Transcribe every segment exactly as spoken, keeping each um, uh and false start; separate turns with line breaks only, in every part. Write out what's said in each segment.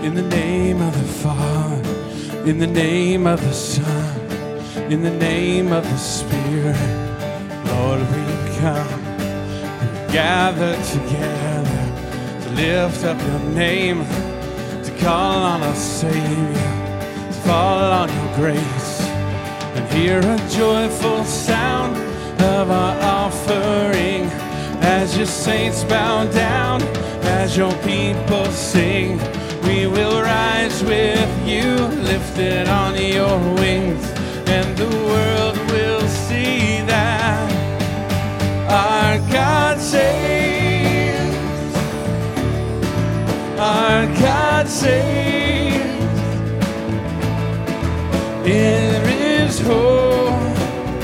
In the name of the Father, in the name of the Son, in the name of the Spirit, Lord, we come, we gather together to lift up your name, to call on our Savior, to fall on your grace, and hear a joyful sound of our offering as your saints bow down, as your people sing. We will rise with you, lifted on your wings, and the world will see that our God saves, our God saves. There is hope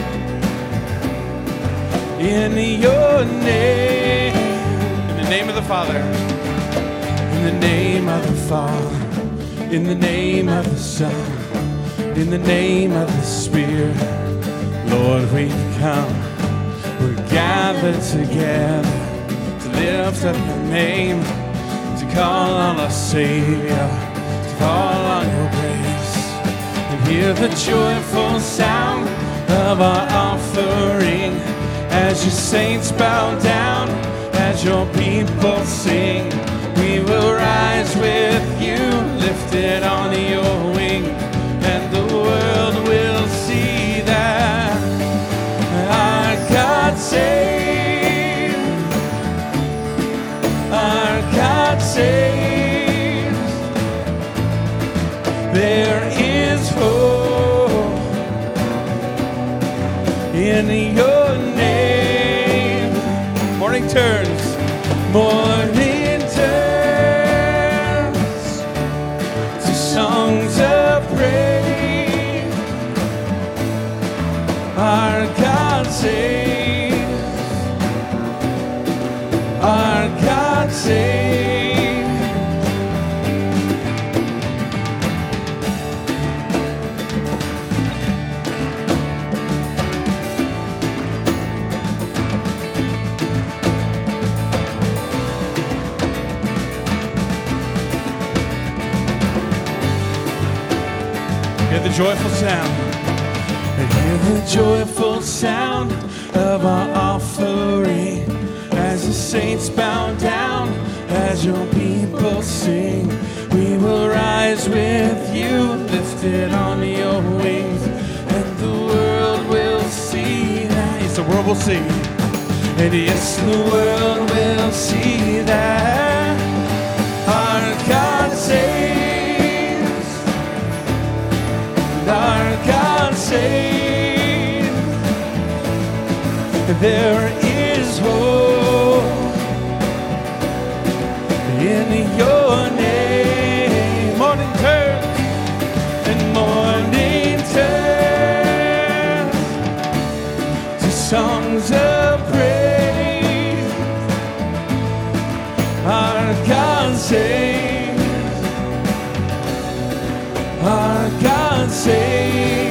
in your name. In the name of the Father, in the name of the Father, in the name of the Son, in the name of the Spirit, Lord, we've come. We're gathered together to lift up your name, to call on our Savior, to call on your grace, and hear the joyful sound of our offering as your saints bow down, as your people sing. We will rise with you, lifted on your wing, and the world will see that our God saves, our God saves. There is hope in your name. Morning turns, morning turns to songs of praise. Our God saves, our God saves. Hear the joyful sound. And hear the joyful sound of our offering as the saints bow down, as your people sing. We will rise with you, lifted on your wings, and the world will see that. Yes, the world will see. And yes, the world will see that our God saves. Our God saves. There is hope in your name. Morning turns and morning turns to songs of praise. Our God saves. Our God saves.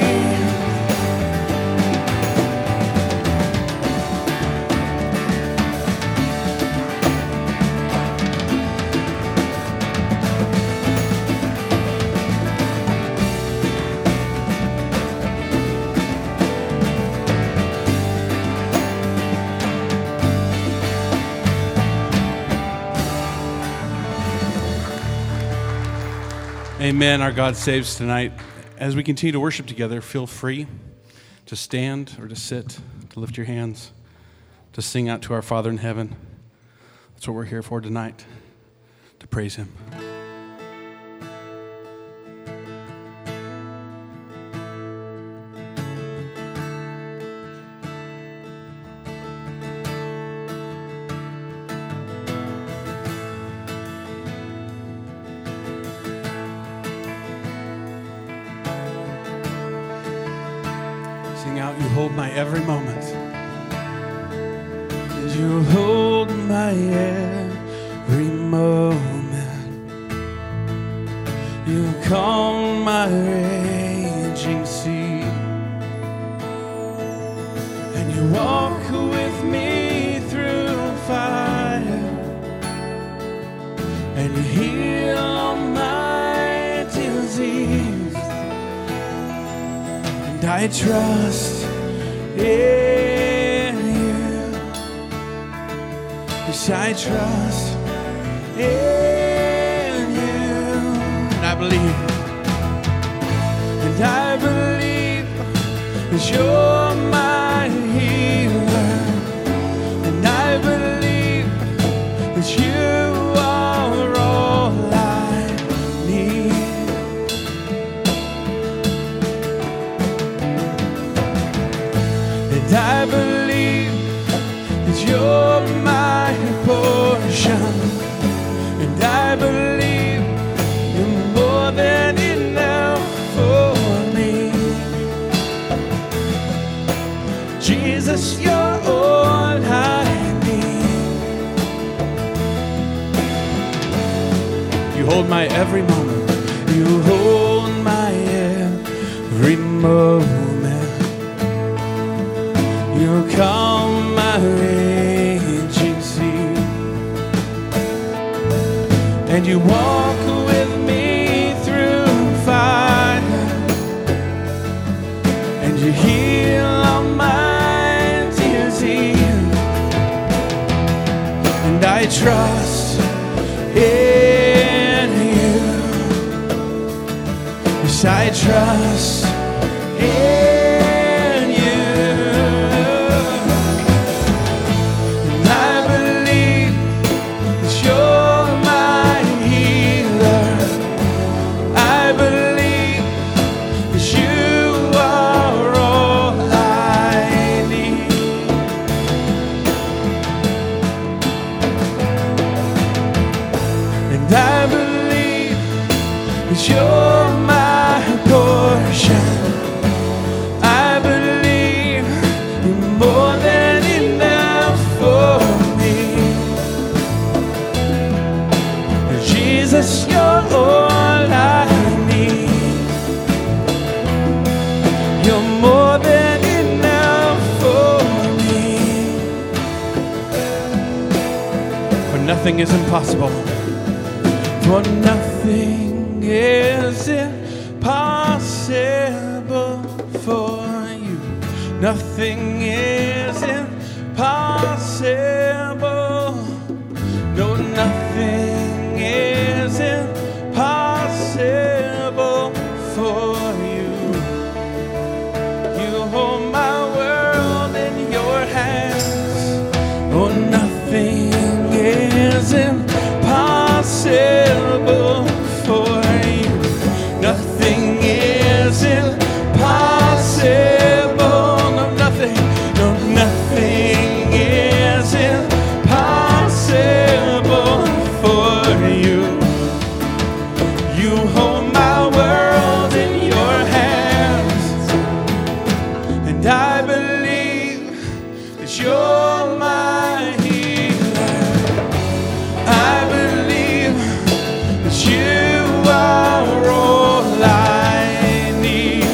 Amen. Our God saves tonight. As we continue to worship together, feel free to stand or to sit, to lift your hands, to sing out to our Father in heaven. That's what we're here for tonight, to praise him. Out, you hold my every moment, and you hold my every moment. You calm my raging sea, and you walk with me through fire, and you heal all my I trust in you. Yes, I trust in you. And I believe, and I believe that you're my healer. And I believe that you are all I need. And I believe that you're my portion. And I believe you're more than enough for me. Jesus, you're all I need. You hold my every moment. You hold my every moment. You calm my raging sea. And you walk with me through fire. And you heal all my disease. And I trust in you. Yes, I trust in you. And I believe that you're my healer. I believe that you are all I need. And I believe that you're my portion. I believe you're more than enough for me. Jesus, you're all I need. You're more than enough for me. For nothing is impossible. For nothing is impossible for you. Nothing is impossible. No, nothing is impossible for you. You hold my world in your hands. Oh, nothing is impossible for you. Nothing is impossible. No, nothing, no, nothing is impossible for you. You hold my world in your hands. And I believe that you're my healer. I believe that you are all I need.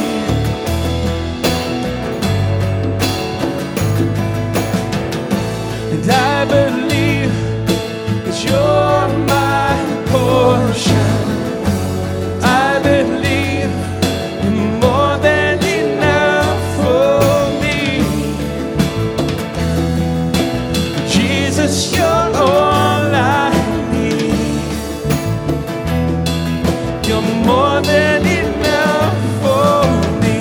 And I believe that you're my portion. I believe you're more than enough for me. Jesus, you're all I need. You're more than enough for me.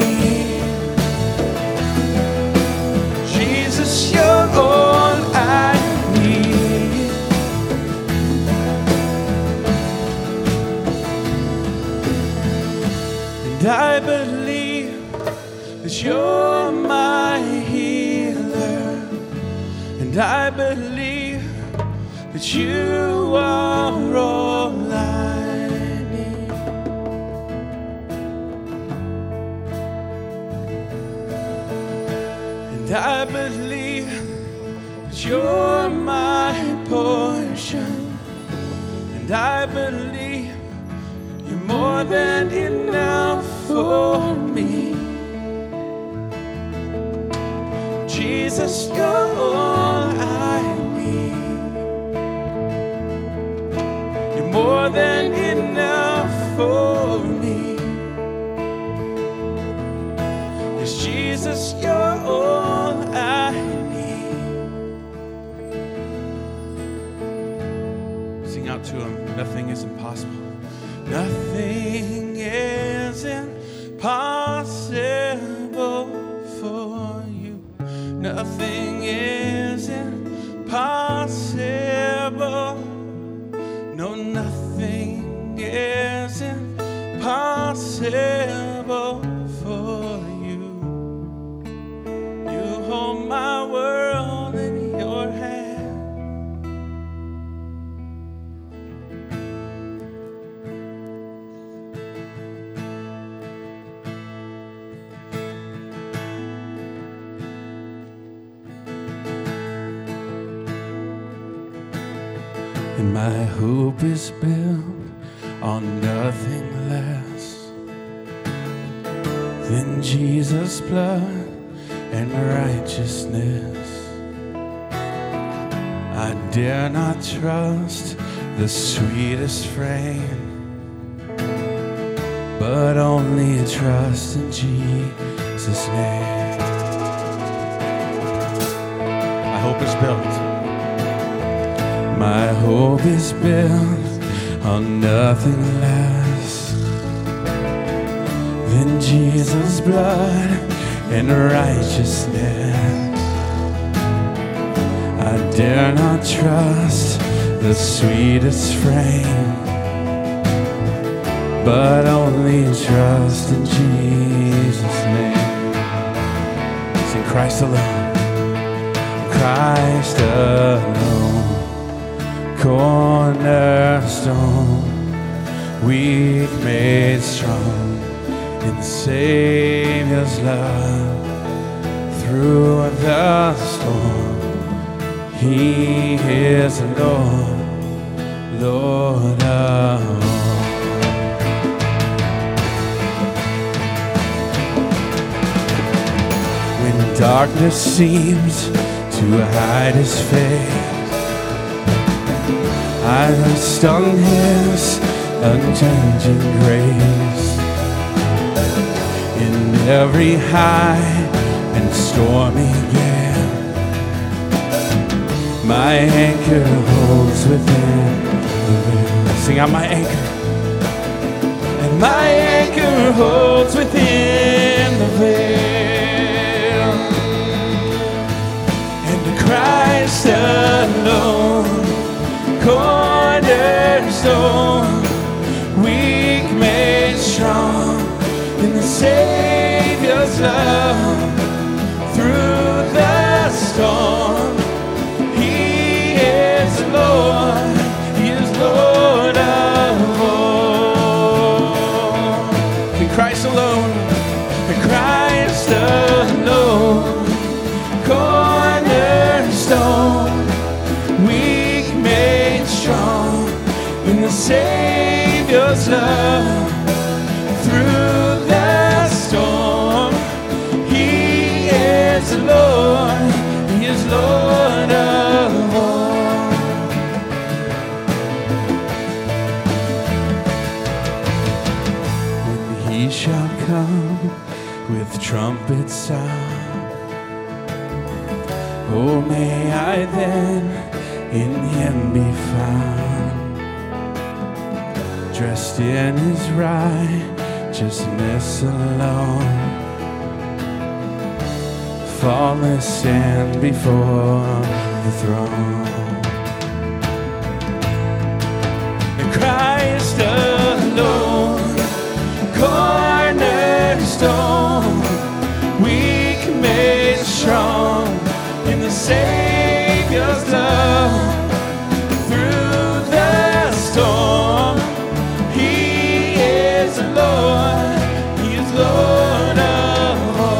Jesus, you're all I need. And I believe that you're my healer. And I believe that you are all I need. And I believe that you're my portion. And I believe you're more than enough for me. Jesus, you're all I need. You're more than enough for me. Yes, is impossible. Nothing is impossible for you. Nothing is impossible. No, nothing is impossible for you. You hold my world in your hand. And my hope is built on nothing less than Jesus' blood and righteousness. I dare not trust the sweetest frame, but only trust in Jesus' name. My hope is built. My hope is built on nothing less than Jesus' blood and righteousness. I dare not trust the sweetest frame, but only trust in Jesus' name. It's in Christ alone, Christ alone. Cornerstone, weak made strong in the Savior's love. Through the storm, He is Lord, Lord of all. When darkness seems to hide His face, I rest on His unchanging grace. In every high and stormy gale, my anchor holds within the veil. Sing out my anchor. And my anchor holds within the veil. And Christ alone, cornerstone, weak made strong in the Savior's love. Through the storm, He is Lord, He is Lord of all. In Christ alone, in Christ alone, cornerstone, weak made strong in the Savior's love. Through the storm, He is Lord, He is Lord of all. When He shall come with trumpet sound, oh, may I then in Him be found, dressed in His righteousness alone, faultless stand before the throne. In Christ alone, cornerstone, weak made strong in the Savior's love. Through the storm, He is Lord, He is Lord of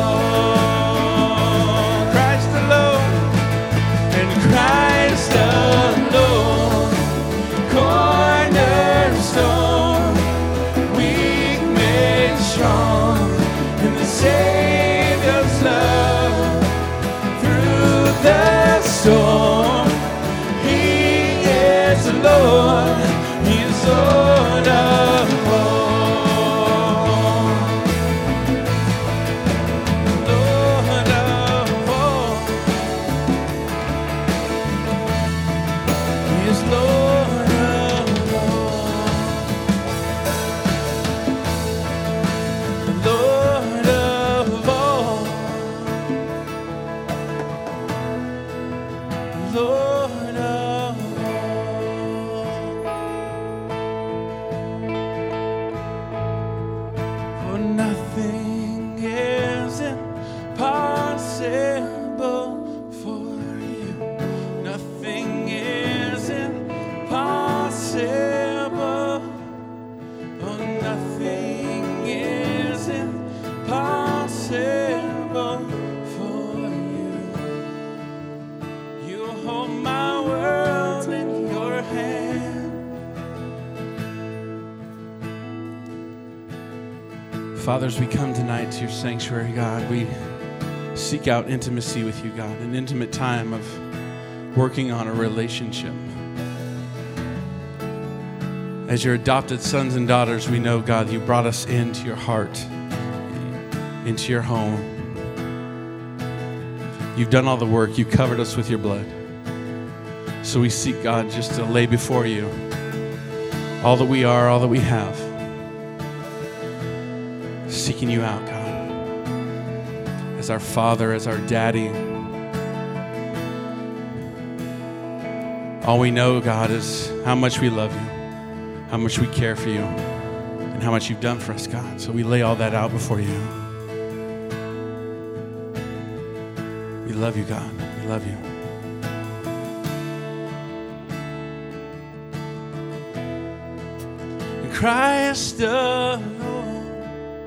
all. Christ alone, and Christ alone, cornerstone, weak made strong in the Lord of all. For nothing is impossible for you. Nothing is impossible. Oh, nothing is impossible for you. You hold my world in your hand. Fathers, we come tonight to your sanctuary, God. We seek out intimacy with you, God, an intimate time of working on a relationship. As your adopted sons and daughters, we know, God, you brought us into your heart, into your home. You've done all the work. You covered us with your blood. So we seek, God, just to lay before you all that we are, all that we have. Seeking you out, God, as our Father, as our Daddy. All we know, God, is how much we love you, how much we care for you, and how much you've done for us, God. So we lay all that out before you. We love you, God. We love you. Christ alone,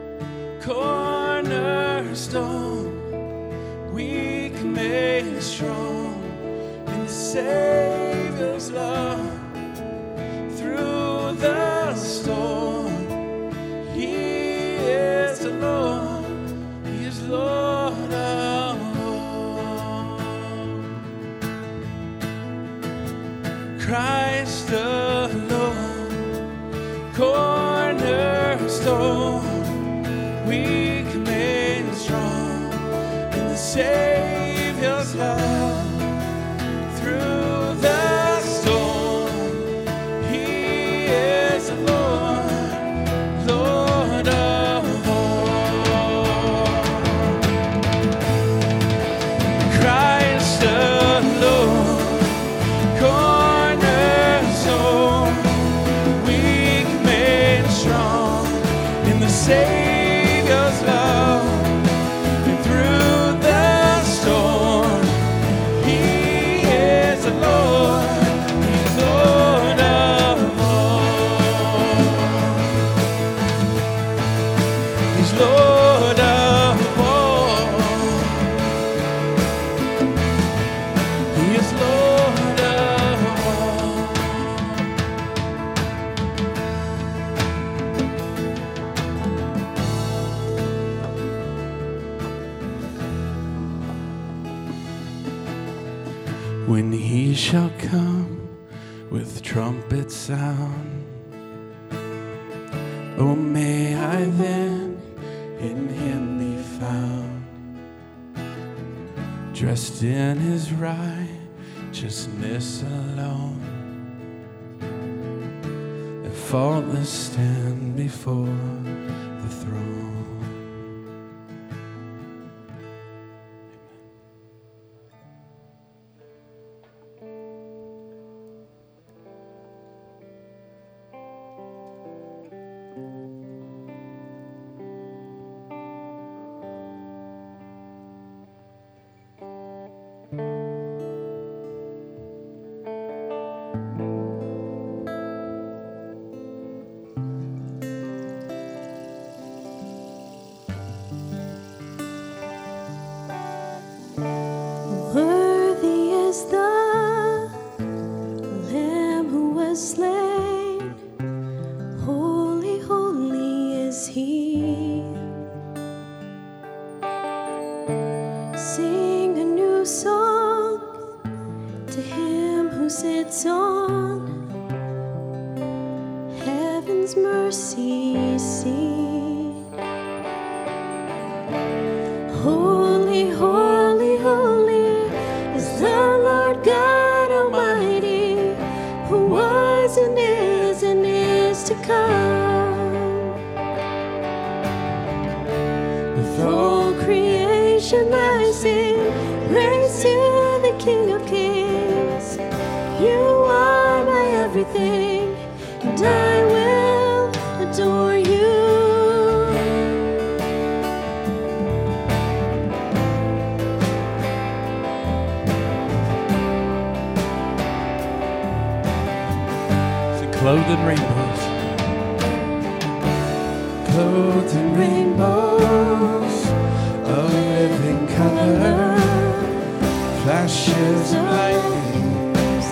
cornerstone, weak made strong in the Savior's love. Through the storm, He is the Lord, He is Lord of all. Christ alone, cornerstone, weak made strong in the Savior's love. Through the storm, He is the Lord, Lord of all. Christ alone, cornerstone, weak made strong in the Savior's love. And through the storm, He is the Lord, He's Lord of all. He's Lord of all. He is Lord of all. When He shall come with trumpet sound, oh, may I then in Him be found, dressed in His righteousness alone, and faultless stand before the throne.
Worthy is the Lamb who was slain. Holy, holy is He. Sing a new song to Him who sits on heaven's mercy seat. Holy, holy, holy is the Lord God Almighty, who was and is and is to come. With all creation I sing praise to the King of Kings.
clothed in rainbows, clothed in rainbows of living color, flashes of lightning,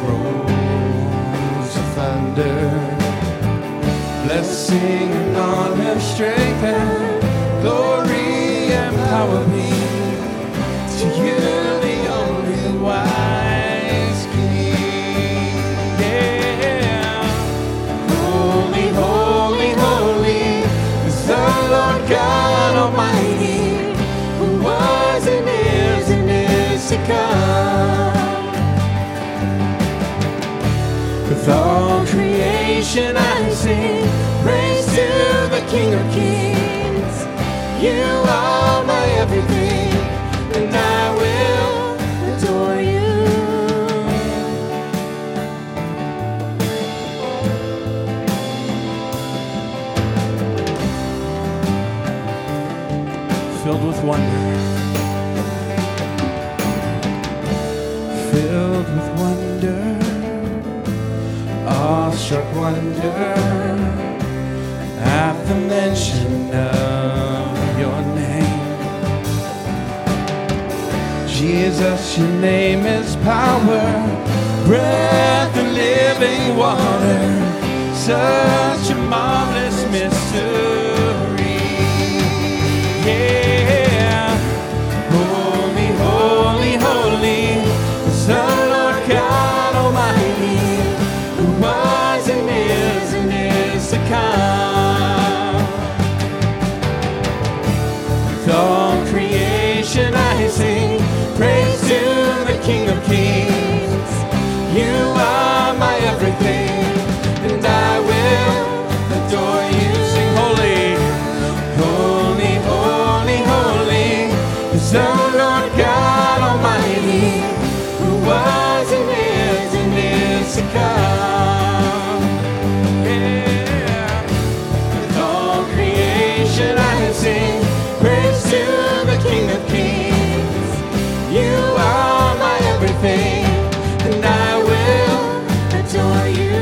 rolls of thunder, blessing and honor, strength and glory and power be to you, the only wise King. Yeah. Holy, holy, holy is the Lord God Almighty, who was and is and is to come. With all creation I sing praise to the King of Kings. You are my everything, and I will adore you. Filled with wonder, filled with wonder, awestruck wonder at the mention of your name. Jesus, your name is power, breath and living water, such a marvelous mystery. Yeah, holy, holy, holy is the Lord God Almighty, who was and is and is to come. With all creation I sing praise to the King of Kings. You are my everything, and I will adore you. Sing holy, holy, holy, holy is the Lord God Almighty, who was and is and is to come. Yeah. With all creation I sing praise to the King of Kings. You are my everything, and I will adore you.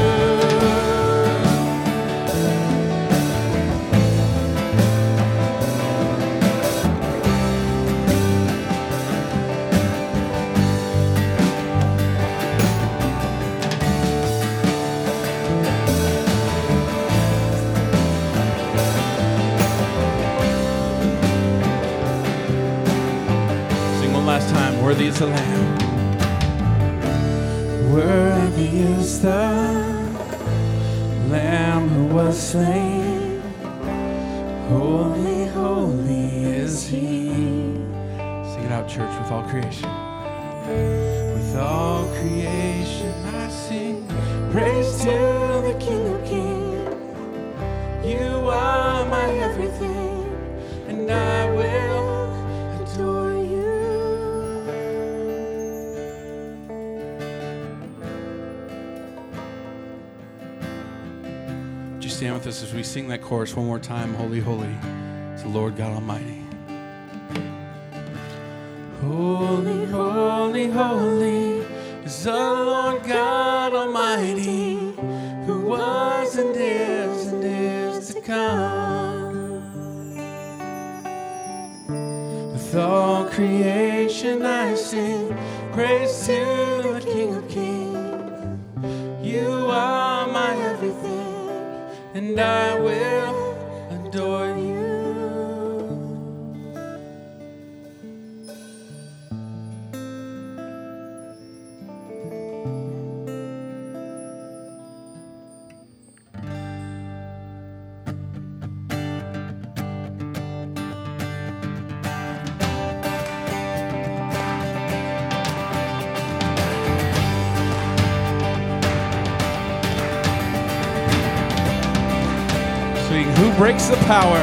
Sing one last time. Worthy is the Lamb. Worthy is the Lamb who was slain. Holy, holy is He. Sing it out, church, with all creation. With all creation I sing praise to the King of Kings. You are my everything, and I will adore you. Would you stand with us as we sing that chorus one more time? Holy, holy is the Lord God Almighty. Holy, holy, holy is the Lord God Almighty, who was and is and is to come. With all creation I sing praise to the King of Kings. You are my everything, and I will adore you. Who breaks the power?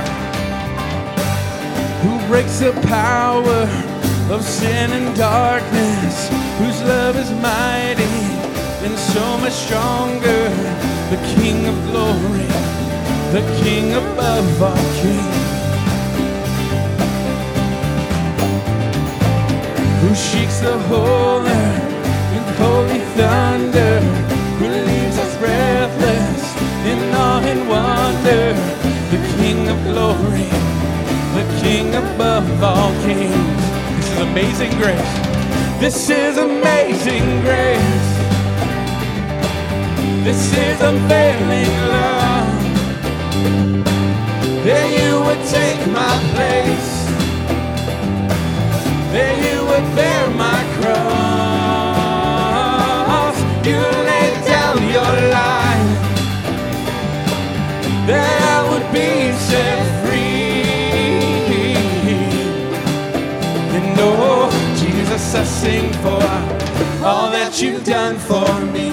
Who breaks the power of sin and darkness? Whose love is mighty and so much stronger? The King of glory, the King above all kings. Who shakes the whole earth with holy thunder? Who leaves us breathless glory, the King above all kings. This is amazing grace. This is amazing grace. This is unfailing love. That you would take my place. That you would bear my cross. You laid down your life. That I would be set free. And oh, Jesus, I sing for all that you've done for me.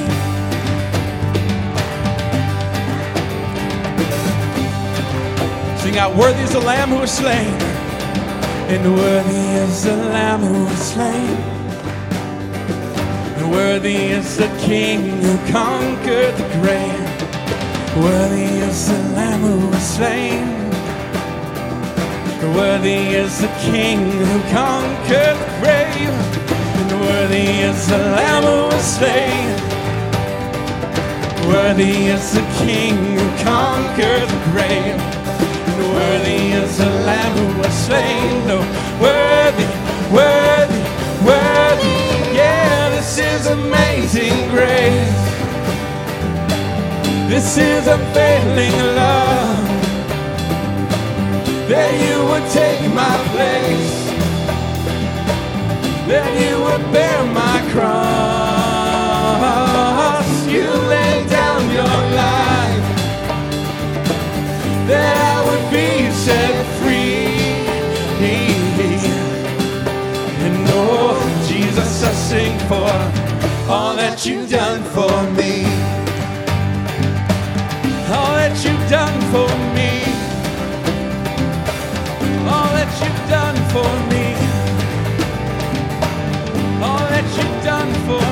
Sing out, worthy is the Lamb who was slain. And worthy is the Lamb who was slain. And worthy is the King who conquered the grave. Worthy is the Lamb who was slain. Worthy is the King who conquered the grave. And worthy is the Lamb who was slain. Worthy is the King who conquered the grave. And worthy is the Lamb who was slain. No, worthy, worthy, worthy. Yeah, this is amazing grace. This is unfailing love. That you would take my place. That you would bear my cross. You laid down your life. That I would be set free. And oh, Jesus, I sing for all that you've done for me. All that you've done for me. All that you've done for me. All that you've done for